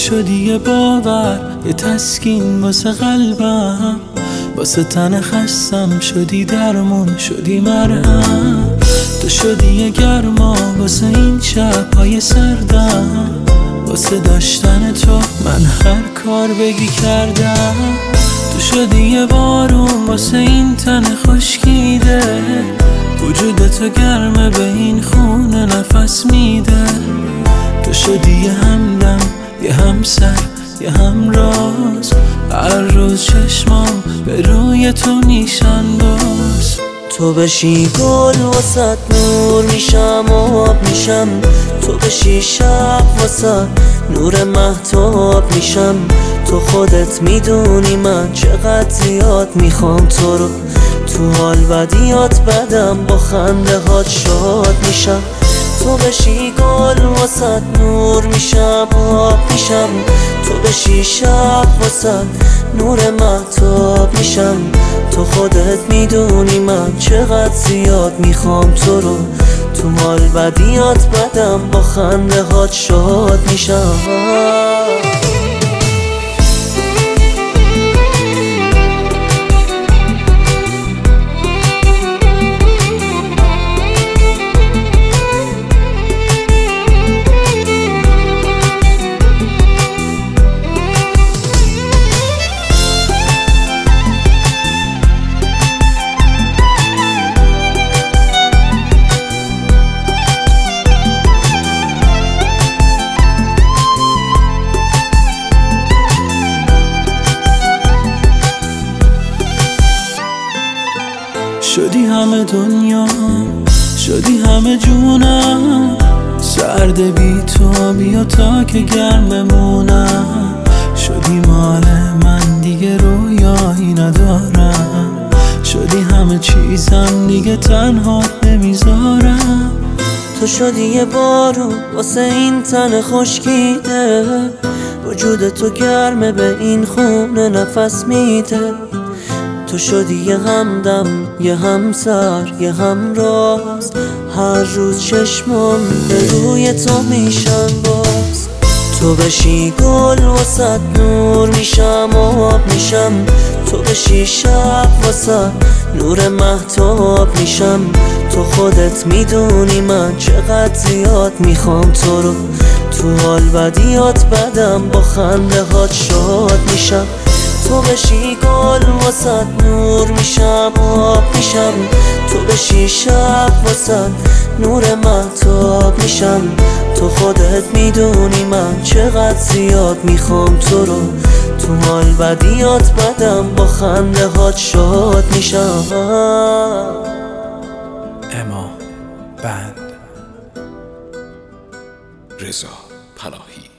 شدی یه باور، یه تسکین واسه قلبم، واسه تن خستم شدی درمون، شدی مرهم. تو شدی یه گرما واسه این شب‌های سردم، واسه داشتن تو من هر کار بگی کردم. تو شدی یه بارون واسه این تن خشکیده، وجود تو گرمه به این خونه نفس میده. تو شدی یه همدم، یه همسر، یه همراز، هر روز چشمام به روی تو نیشان باز. تو بشی گل واسط نور میشم، آب میشم. تو بشی شب واسط نور مهتاب میشم. تو خودت میدونی من چقدر زیاد میخوام تو رو، تو حال بدیات بدم با خنده هات شاد میشم. تو بشی گل واسط نور میشم، آب میشم. تو بشی شب واسط نور مهتاب میشم. تو خودت میدونی من چقدر زیاد میخوام تو رو، تو حال بدیات بدم با خنده هات شاد میشم. شدی همه دنیا، شدی همه جونم، سرد بی تو بیا تا که گرم بمونم. شدی مال من دیگه رویایی ندارم، شدی همه چیزم دیگه تنها نمیذارم. تو شدی یه بارون واسه این تن خشکیده، وجود تو گرمه به این خونه نفس میده. تو شدی یه همدم، یه همسر، یه همراز، هر روز چشمام به روی تو میشن باز. تو بشی گل واسط نور میشم، آب میشم. تو بشی شب واسط نور مهتاب میشم. تو خودت میدونی من چقدر زیاد میخوام تو رو، تو حال بدیات بدم با خنده هات شاد میشم. تو بشی گل واسط نور میشم، آب میشم. تو بشی شب واسط نور مهتاب میشم. تو خودت میدونی من چقدر زیاد میخوام تو رو، تو حال بدیات بدم با خنده هات شاد میشم. اما بند رضا پناهی.